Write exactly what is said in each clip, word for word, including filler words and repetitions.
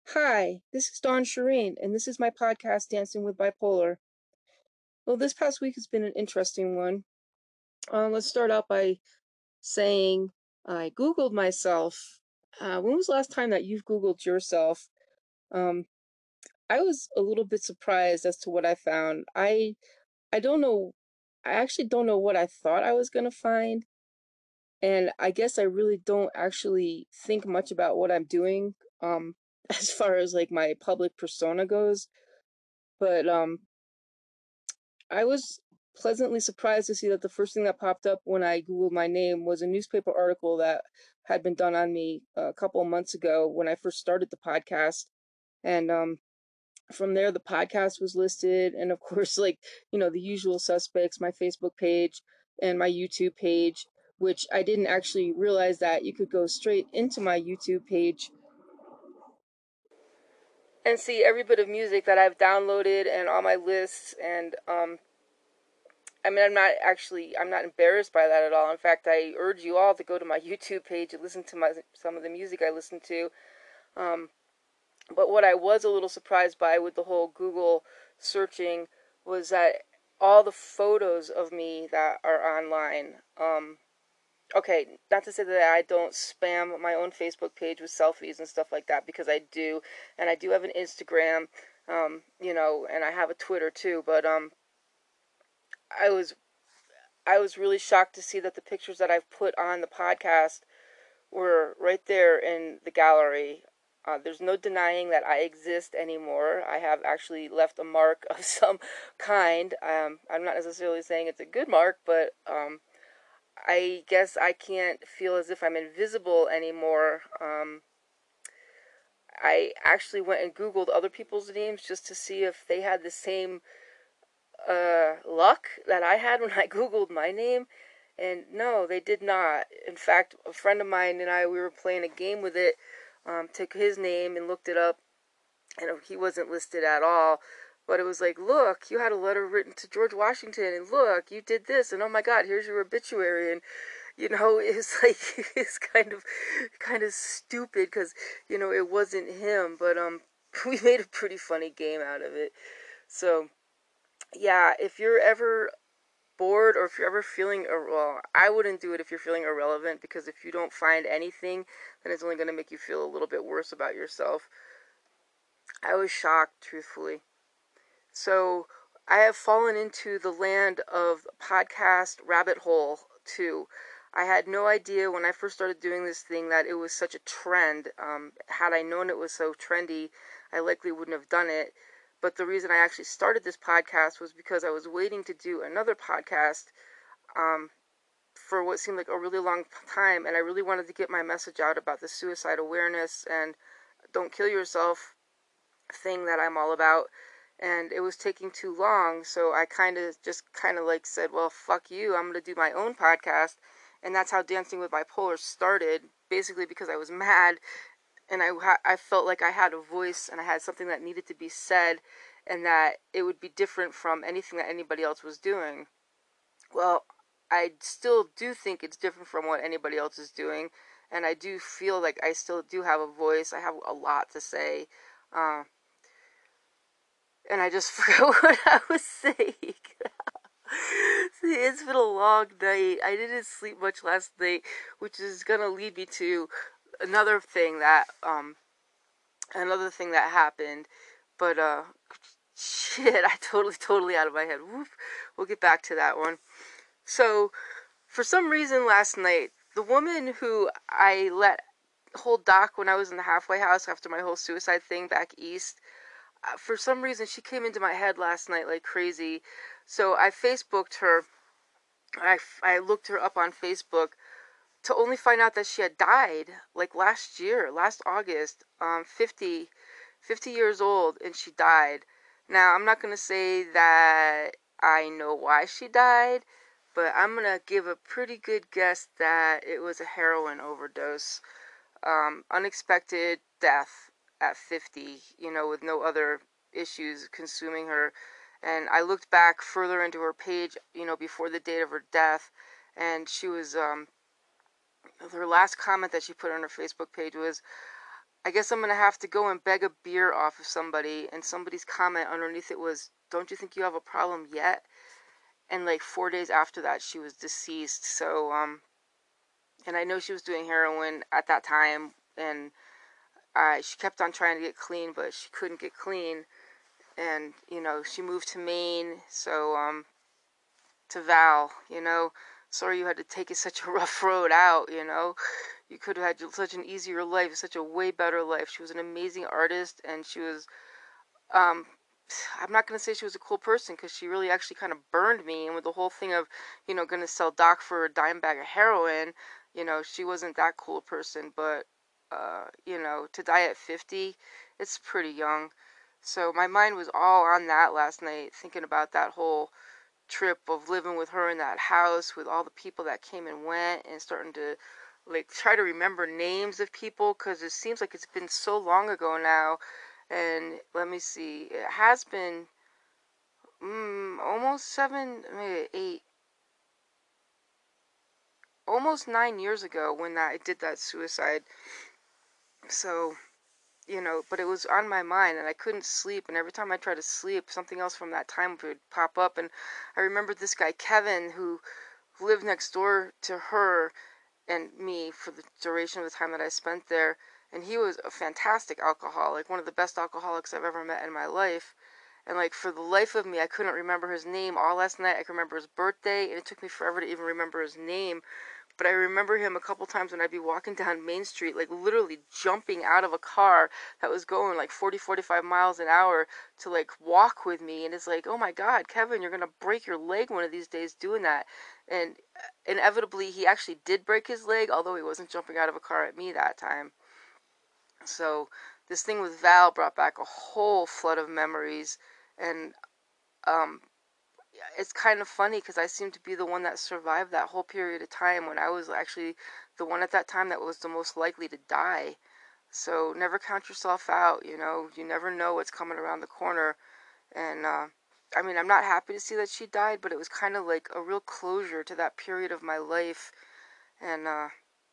Hi, this is Dawn Shireen, and this is my podcast, Dancing with Bipolar. Well, this past week has been an interesting one. Uh, let's start out by saying I Googled myself. Uh, when was the last time that you've Googled yourself? Um, I was a little bit surprised as to what I found. I I don't know. I actually don't know what I thought I was gonna find, and I guess I really don't actually think much about what I'm doing. Um, as far as like my public persona goes, but um. I was pleasantly surprised to see that the first thing that popped up when I Googled my name was a newspaper article that had been done on me a couple of months ago when I first started the podcast. And um, from there, the podcast was listed. And of course, like, you know, the usual suspects, my Facebook page and my YouTube page, which I didn't actually realize that you could go straight into my YouTube page and see every bit of music that I've downloaded and all my lists and um, I mean, I'm not actually, I'm not embarrassed by that at all. In fact, I urge you all to go to my YouTube page and listen to my some of the music I listen to. Um, but what I was a little surprised by with the whole Google searching was that all the photos of me that are online. Um, okay, not to say that I don't spam my own Facebook page with selfies and stuff like that, because I do, and I do have an Instagram, um, you know, and I have a Twitter too. But um, I was I was really shocked to see that the pictures that I've put on the podcast were right there in the gallery. Uh, there's no denying that I exist anymore. I have actually left a mark of some kind. Um, I'm not necessarily saying it's a good mark, but um, I guess I can't feel as if I'm invisible anymore. Um, I actually went and Googled other people's names just to see if they had the same uh, luck that I had when I Googled my name. And no, they did not. In fact, a friend of mine and I, we were playing a game with it, um, took his name and looked it up, and he wasn't listed at all. But it was like, look, you had a letter written to George Washington, and look, you did this, and oh my God, here's your obituary, and you know, it's like it's kind of, kind of stupid because you know it wasn't him, but um, we made a pretty funny game out of it. So yeah, if you're ever bored or if you're ever feeling well, I wouldn't do it if you're feeling irrelevant, because if you don't find anything, then it's only going to make you feel a little bit worse about yourself. I was shocked, truthfully. So I have fallen into the land of podcast rabbit hole too. I had no idea when I first started doing this thing that it was such a trend. Um, had I known it was so trendy, I likely wouldn't have done it. But the reason I actually started this podcast was because I was waiting to do another podcast um, for what seemed like a really long time, and I really wanted to get my message out about the suicide awareness and don't kill yourself thing that I'm all about. And it was taking too long, so I kind of just kind of like said, well, fuck you, I'm going to do my own podcast. And that's how Dancing with Bipolar started, basically because I was mad, and I, I felt like I had a voice and I had something that needed to be said, and that it would be different from anything that anybody else was doing. Well, I still do think it's different from what anybody else is doing, and I do feel like I still do have a voice. I have a lot to say, uh, and I just forgot what I was saying. See, it's been a long night. I didn't sleep much last night, which is gonna lead me to another thing that um another thing that happened. But uh, shit, I totally totally out of my head. Woof. We'll get back to that one. So, for some reason last night, the woman who I let hold doc when I was in the halfway house after my whole suicide thing back east, uh, for some reason she came into my head last night like crazy. So I Facebooked her. I, I looked her up on Facebook to only find out that she had died like last year, last August, um, fifty, fifty years old, and she died. Now, I'm not going to say that I know why she died, but I'm going to give a pretty good guess that it was a heroin overdose. Um, unexpected death at fifty, you know, with no other issues consuming her. And I looked back further into her page, you know, before the date of her death, and she was, um, her last comment that she put on her Facebook page was, I guess I'm gonna have to go and beg a beer off of somebody, and somebody's comment underneath it was, "Don't you think you have a problem yet?" And like four days after that, she was deceased. So, um, and I know she was doing heroin at that time, and I she kept on trying to get clean, but she couldn't get clean. And you know, she moved to Maine, so um, to Val, you know, sorry you had to take it such a rough road out. You know, you could have had such an easier life, such a way better life. She was an amazing artist, and she was um. I'm not going to say she was a cool person because she really actually kind of burned me. And with the whole thing of, you know, going to sell Doc for a dime bag of heroin, you know, she wasn't that cool a person. But, uh, you know, to die at fifty, it's pretty young. So my mind was all on that last night, thinking about that whole trip of living with her in that house with all the people that came and went, and starting to like try to remember names of people because it seems like it's been so long ago now. And let me see, it has been mm, almost seven, maybe eight, almost nine years ago when I did that suicide. So, you know, but it was on my mind and I couldn't sleep. And every time I tried to sleep, something else from that time would pop up. And I remember this guy, Kevin, who lived next door to her and me for the duration of the time that I spent there. And he was a fantastic alcoholic, one of the best alcoholics I've ever met in my life. And like for the life of me, I couldn't remember his name. All last night I could remember his birthday, and it took me forever to even remember his name. But I remember him a couple times when I'd be walking down Main Street, like literally jumping out of a car that was going like forty, forty-five miles an hour to like walk with me. And it's like, oh my God, Kevin, you're going to break your leg one of these days doing that. And inevitably, he actually did break his leg, although he wasn't jumping out of a car at me that time. So this thing with Val brought back a whole flood of memories. And um, it's kind of funny because I seem to be the one that survived that whole period of time when I was actually the one at that time that was the most likely to die. So never count yourself out, you know, you never know what's coming around the corner. And uh, I mean, I'm not happy to see that she died, but it was kind of like a real closure to that period of my life. And uh,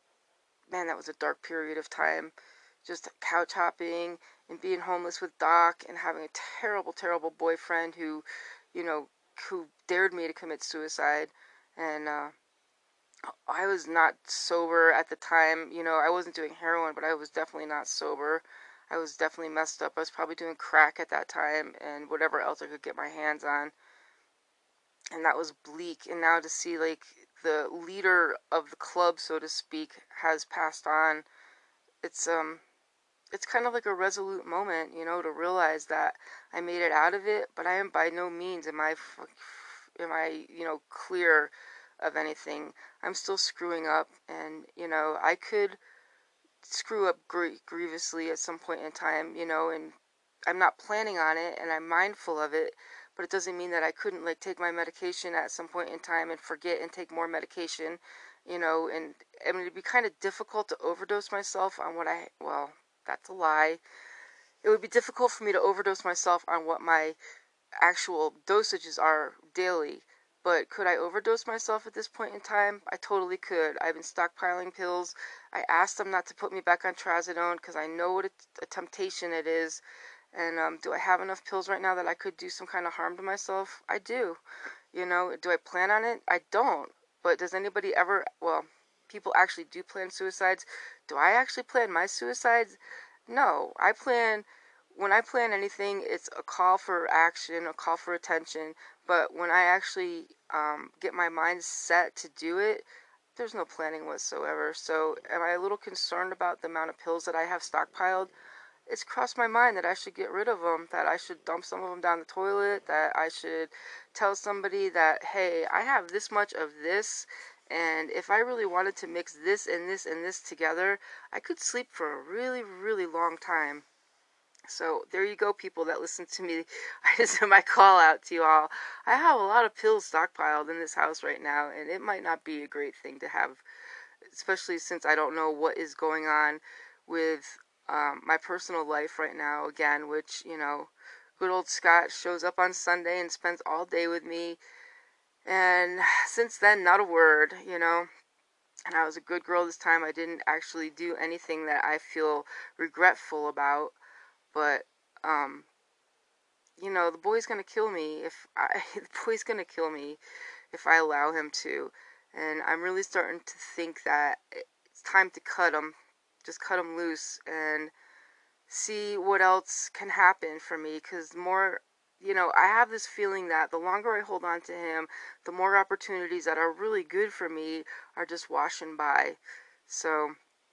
man, that was a dark period of time. Just couch hopping and being homeless with Doc and having a terrible, terrible boyfriend who, you know, who dared me to commit suicide. And uh, I was not sober at the time. You know, I wasn't doing heroin, but I was definitely not sober. I was definitely messed up. I was probably doing crack at that time and whatever else I could get my hands on. And that was bleak. And now to see, like, the leader of the club, so to speak, has passed on, it's, um, it's kind of like a resolute moment, you know, to realize that I made it out of it, but I am by no means am I, am I, you know, clear of anything. I'm still screwing up, and, you know, I could screw up gr- grievously at some point in time, you know, and I'm not planning on it, and I'm mindful of it, but it doesn't mean that I couldn't, like, take my medication at some point in time and forget and take more medication, you know, and, I mean, it'd be kind of difficult to overdose myself on what I, well, that's a lie. It would be difficult for me to overdose myself on what my actual dosages are daily. But could I overdose myself at this point in time? I totally could. I've been stockpiling pills. I asked them not to put me back on trazodone because I know what a, a temptation it is. And um, do I have enough pills right now that I could do some kind of harm to myself? I do. You know, do I plan on it? I don't. But does anybody ever, well, people actually do plan suicides. Do I actually plan my suicides? No. I plan, when I plan anything, it's a call for action, a call for attention. But when I actually um, get my mind set to do it, there's no planning whatsoever. So am I a little concerned about the amount of pills that I have stockpiled? It's crossed my mind that I should get rid of them, that I should dump some of them down the toilet, that I should tell somebody that, hey, I have this much of this, and if I really wanted to mix this and this and this together, I could sleep for a really, really long time. So there you go, people that listen to me. I just my call out to you all. I have a lot of pills stockpiled in this house right now, and it might not be a great thing to have, especially since I don't know what is going on with um, my personal life right now again, which, you know, good old Scott shows up on Sunday and spends all day with me, and since then, not a word, you know. and I was a good girl this time. I didn't actually do anything that I feel regretful about, but, um, you know, the boy's gonna kill me if I, the boy's gonna kill me if I allow him to, and I'm really starting to think that it's time to cut him, just cut him loose, and see what else can happen for me, because the more, you know, I have this feeling that the longer I hold on to him, the more opportunities that are really good for me are just washing by. So,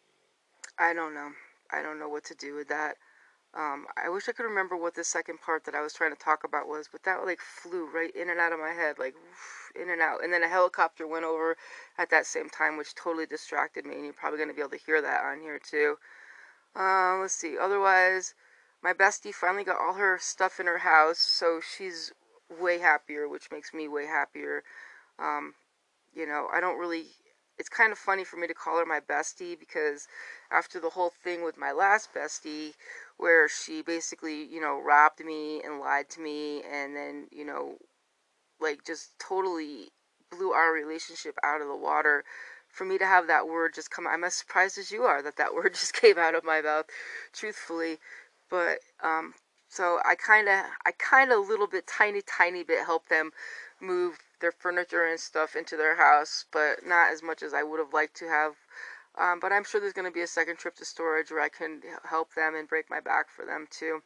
I don't know. I don't know what to do with that. Um, I wish I could remember what the second part that I was trying to talk about was, but that like flew right in and out of my head, like whoosh, in and out. And then a helicopter went over at that same time, which totally distracted me, and you're probably going to be able to hear that on here too. Uh, let's see. Otherwise, my bestie finally got all her stuff in her house, so she's way happier, which makes me way happier. Um, you know, I don't really, it's kind of funny for me to call her my bestie, because after the whole thing with my last bestie, where she basically, you know, robbed me and lied to me, and then, you know, like just totally blew our relationship out of the water, for me to have that word just come, I'm as surprised as you are that that word just came out of my mouth, truthfully. But, um, so I kind of, I kind of a little bit, tiny, tiny bit helped them move their furniture and stuff into their house, but not as much as I would have liked to have. Um, but I'm sure there's going to be a second trip to storage where I can help them and break my back for them too.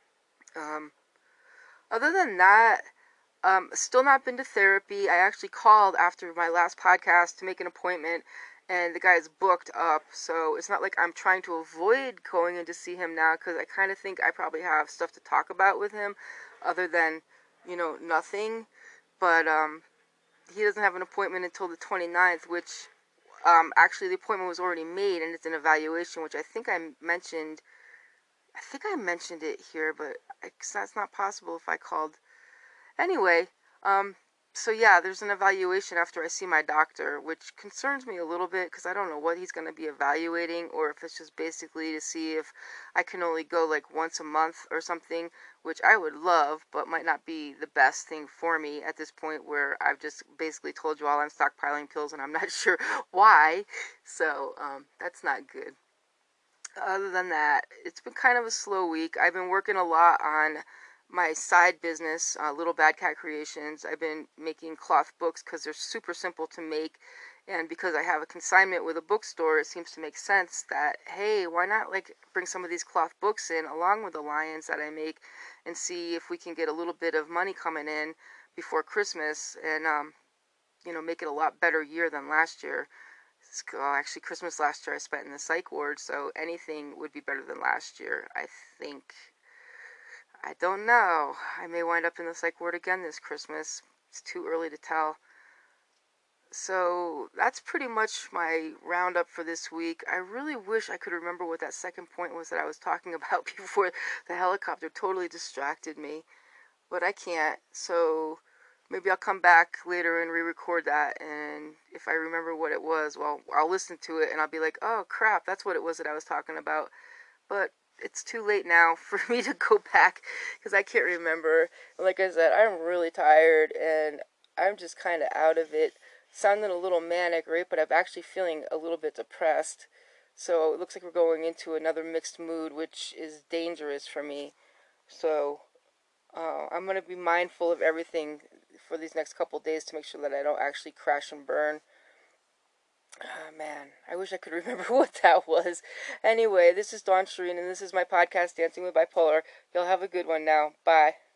Um, other than that, um, still not been to therapy. I actually called after my last podcast to make an appointment, and the guy's booked up, so it's not like I'm trying to avoid going in to see him now, because I kind of think I probably have stuff to talk about with him, other than, you know, nothing. But, um, he doesn't have an appointment until the twenty-ninth, which, um, actually the appointment was already made, and it's an evaluation, which I think I mentioned, I think I mentioned it here, but it's that's not possible if I called. Anyway, um, so yeah, there's an evaluation after I see my doctor, which concerns me a little bit, because I don't know what he's going to be evaluating, or if it's just basically to see if I can only go like once a month or something, which I would love, but might not be the best thing for me at this point, where I've just basically told you all I'm stockpiling pills and I'm not sure why, so um, that's not good. Other than that, it's been kind of a slow week. I've been working a lot on my side business, uh, Little Bad Cat Creations. I've been making cloth books because they're super simple to make, and because I have a consignment with a bookstore, it seems to make sense that, hey, why not like bring some of these cloth books in along with the lions that I make, and see if we can get a little bit of money coming in before Christmas, and um, you know, make it a lot better year than last year. Oh, actually, Christmas last year I spent in the psych ward, so anything would be better than last year, I think. I don't know. I may wind up in the psych ward again this Christmas. It's too early to tell. So that's pretty much my roundup for this week. I really wish I could remember what that second point was that I was talking about before the helicopter totally distracted me. But I can't, so maybe I'll come back later and re-record that, and if I remember what it was, well, I'll listen to it and I'll be like, oh crap, that's what it was that I was talking about. But it's too late now for me to go back, because I can't remember. Like I said, I'm really tired, and I'm just kind of out of it. Sounding a little manic, right? But I'm actually feeling a little bit depressed. So it looks like we're going into another mixed mood, which is dangerous for me. So uh, I'm going to be mindful of everything for these next couple days to make sure that I don't actually crash and burn. Oh, man, I wish I could remember what that was. Anyway, this is Dawn Shireen, and this is my podcast, Dancing with Bipolar. Y'all have a good one now. Bye.